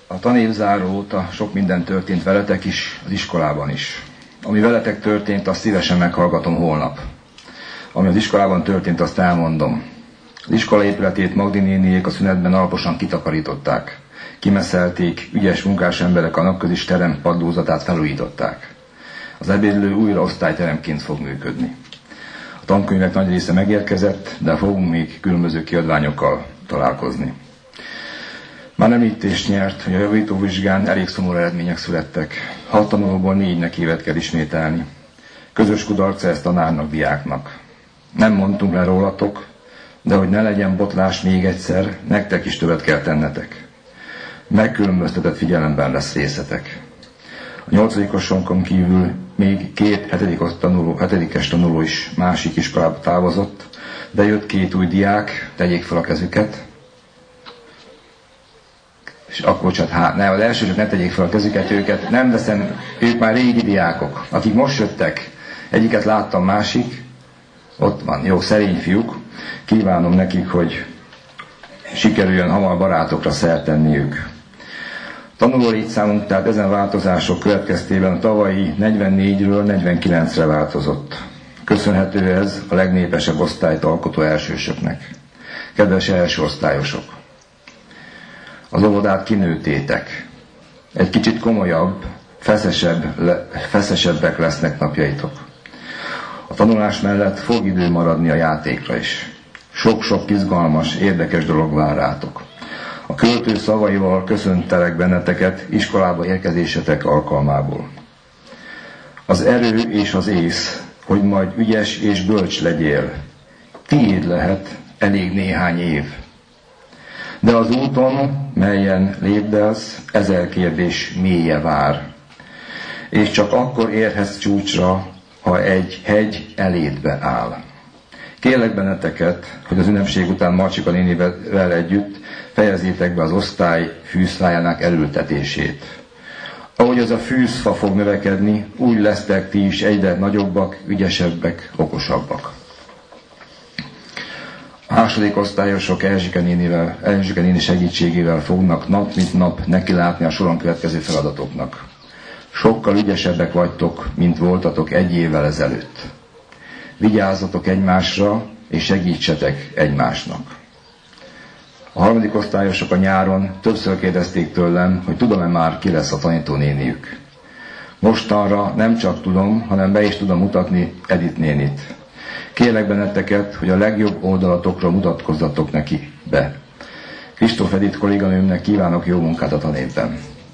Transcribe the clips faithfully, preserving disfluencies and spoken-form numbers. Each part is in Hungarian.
A tanévzáró óta sok minden történt veletek is, az iskolában is. Ami veletek történt, azt szívesen meghallgatom holnap. Ami az iskolában történt, azt elmondom. Az iskola épületét Magdi néniék a szünetben alaposan kitakarították. Kimeszelték, ügyes munkás emberek a napközis terem padlózatát felújították. Az ebédlő újra osztályteremként fog működni. A tankönyvek nagy része megérkezett, de fogunk még különböző kiadványokkal találkozni. Már említést nyert, hogy a javítóvizsgán elég szomorú eredmények születtek. Hat tanulóból négynek évet kell ismételni. Közös kudarca ez tanárnak, diáknak. Nem mondtunk le rólatok, de hogy ne legyen botlás még egyszer, nektek is többet kell tennetek. Megkülönböztetett figyelemben lesz részetek. A nyolcadikosonkon kívül még két hetedikes tanuló, hetedikes tanuló is másik iskolába távozott, de jött két új diák, tegyék fel a kezüket. És akkor csak, hát ne, az első csak ne tegyék fel a kezüket, őket nem veszem, ők már régi diákok, akik most jöttek, egyiket láttam, másik, ott van, jó, szerény fiúk, kívánom nekik, hogy sikerüljön hamar barátokra szert tenniük. Tanuló létszámunk tehát ezen változások következtében a tavalyi negyvennégyről negyvenkilencre változott. Köszönhető ez a legnépesebb osztályt alkotó elsősöknek. Kedves első osztályosok! Az óvodát kinőttétek. Egy kicsit komolyabb, feszesebb, le, feszesebbek lesznek napjaitok. A tanulás mellett fog idő maradni a játékra is. Sok-sok izgalmas, érdekes dolog vár rátok. A költő szavaival köszöntelek benneteket iskolába érkezésetek alkalmából. Az erő és az ész, hogy majd ügyes és bölcs legyél, tiéd lehet elég néhány év. De az úton, melyen lépdelsz, ezer kérdés mélye vár. És csak akkor érhetsz csúcsra, ha egy hegy elédbe áll. Kérlek benneteket, hogy az ünnepség után Marcsika nénivel együtt fejezzétek be az osztály fűszfájának elültetését. Ahogy az a fűszfa fog növekedni, úgy lesztek ti is egyre nagyobbak, ügyesebbek, okosabbak. A második osztályosok Erzsike nénivel, Erzsike néni segítségével fognak nap mint nap nekilátni a soron következő feladatoknak. Sokkal ügyesebbek vagytok, mint voltatok egy évvel ezelőtt. Vigyázzatok egymásra, és segítsetek egymásnak. A harmadik osztályosok a nyáron többször kérdezték tőlem, hogy tudom-e már, ki lesz a tanítónéniük. Mostanra nem csak tudom, hanem be is tudom mutatni Edith nénit. Kérlek benneteket, hogy a legjobb oldalatokra mutatkozzatok neki be. Kristóf Edith kolléganőmnek kívánok jó munkát a tanévben.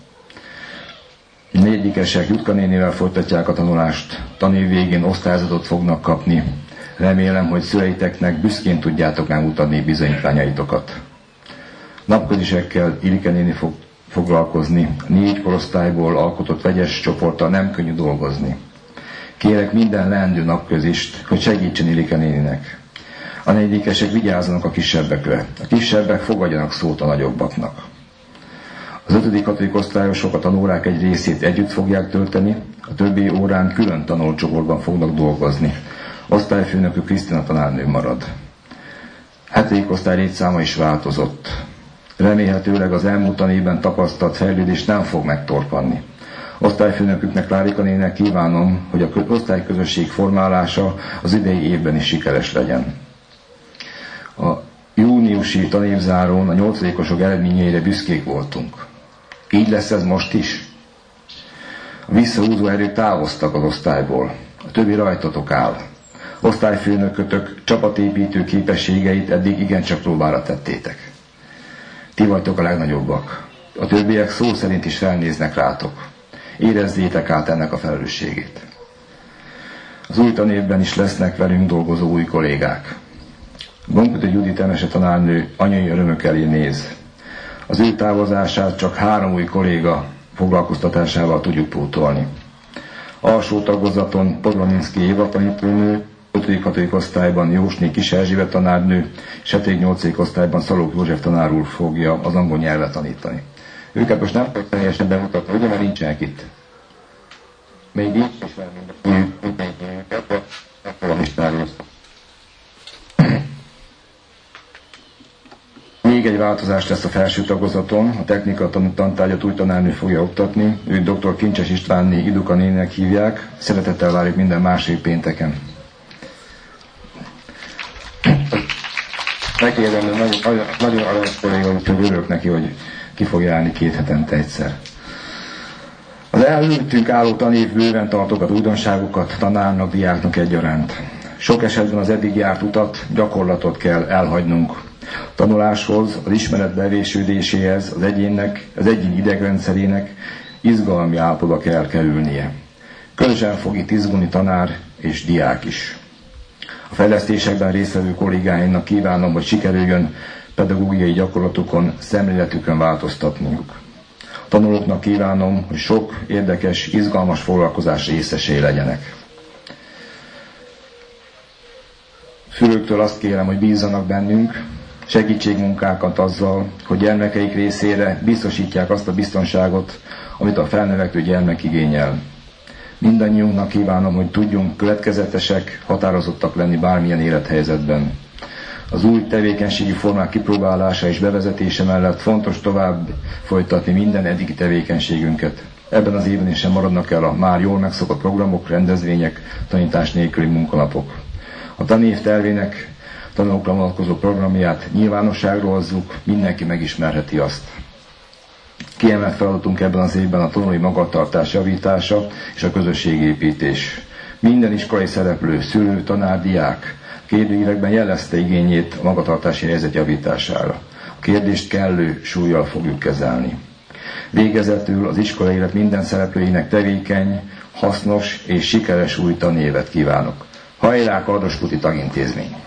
Négyikesek Jutka nénivel folytatják a tanulást, tanév végén osztályzatot fognak kapni. Remélem, hogy szüleiteknek büszkén tudjátok megmutatni bizonyítványaitokat. Napközisekkel Ilike néni fog foglalkozni, négy korosztályból alkotott vegyes csoporttal nem könnyű dolgozni. Kérek minden leendő napközist, hogy segítsen Ilike néninek. A négyikesek vigyázzanak a kisebbekre, a kisebbek fogadjanak szót a nagyobbaknak. Az ötödik-hatodik osztályosok a tanórák egy részét együtt fogják tölteni, a többi órán külön tanulcsoportban fognak dolgozni. Osztályfőnökük Krisztina tanárnő marad. Hetedik osztály létszáma is változott. Remélhetőleg az elmúlt tanévben tapasztalt fejlődés nem fog megtorpanni. Osztályfőnöküknek, Klárika néninek kívánom, hogy a osztályközösség formálása az idei évben is sikeres legyen. A júniusi tanévzárón a nyolcadikosok eredményeire büszkék voltunk. Így lesz ez most is. A visszahúzó erők távoztak az osztályból. A többi rajtatok áll. Osztályfőnökötök csapatépítő képességeit eddig igencsak próbára tettétek. Ti vagytok a legnagyobbak. A többiek szó szerint is felnéznek rátok. Érezzétek át ennek a felelősségét. Az új tanévben is lesznek velünk dolgozó új kollégák. Gombkötő Judit Emese tanárnő anyai örömök elé néz. Az ő távozását csak három új kolléga foglalkoztatásával tudjuk pótolni. Alsó tagozaton Podlaninszki Éva tanítónő, ötödik-hatodik osztályban Jósné Kis Erzsébet tanárnő, és hetedik-nyolcadik osztályban Szalók József tanár úr fogja az angol nyelvet tanítani. Őket most nem tudok teljesen bemutatni, ugye, mert nincsenek itt. Még így is van mindenki őket, de akkor is tárgyalsz. Még Még egy változás lesz a felső tagozaton, a technika tantárgyat új tanárnő fogja oktatni, őt dr. Kincses Istvánné Iduka néninek hívják, szeretettel várjuk minden második pénteken. Megkérdem, de nagyon, nagyon, nagyon aranyos kolléga, úgyhogy örülök neki, hogy ki fog járni két hetente egyszer. Az előttünk álló tanév bőven tartogat újdonságokat tanárnak, diáknak egyaránt. Sok esetben az eddig járt utat, gyakorlatot kell elhagynunk. A tanuláshoz, az ismeret bevésődéséhez, az egyénnek, az egyén idegrendszerének izgalmi állapotba kell kerülnie. Közösen fog itt izgulni tanár és diák is. A fejlesztésekben résztvevő kollégáimnak kívánom, hogy sikerüljön pedagógiai gyakorlatokon, szemléletükön változtatniuk. A tanulóknak kívánom, hogy sok érdekes, izgalmas foglalkozás részesei legyenek. Szülőktől azt kérem, hogy bízzanak bennünk, segítségmunkákat azzal, hogy gyermekeik részére biztosítják azt a biztonságot, amit a felnövekvő gyermek igényel. Mindannyiunknak kívánom, hogy tudjunk következetesek, határozottak lenni bármilyen élethelyzetben. Az új tevékenységi formák kipróbálása és bevezetése mellett fontos tovább folytatni minden eddigi tevékenységünket. Ebben az évben is sem maradnak el a már jól megszokott programok, rendezvények, tanítás nélküli munkanapok. A tanév tervének tanulókra vonatkozó programját nyilvánosságra hozzuk, mindenki megismerheti azt. Kiemelt feladatunk ebben az évben a tanulói magatartás javítása és a közösségépítés. Minden iskolai szereplő, szülő, tanár, diák kérdőívekben jelezte igényét a magatartási helyzet javítására. A kérdést kellő súllyal fogjuk kezelni. Végezetül az iskolai élet minden szereplőinek tevékeny, hasznos és sikeres új tanévet kívánok. Hajrá, Kardoskuti Tagintézmény!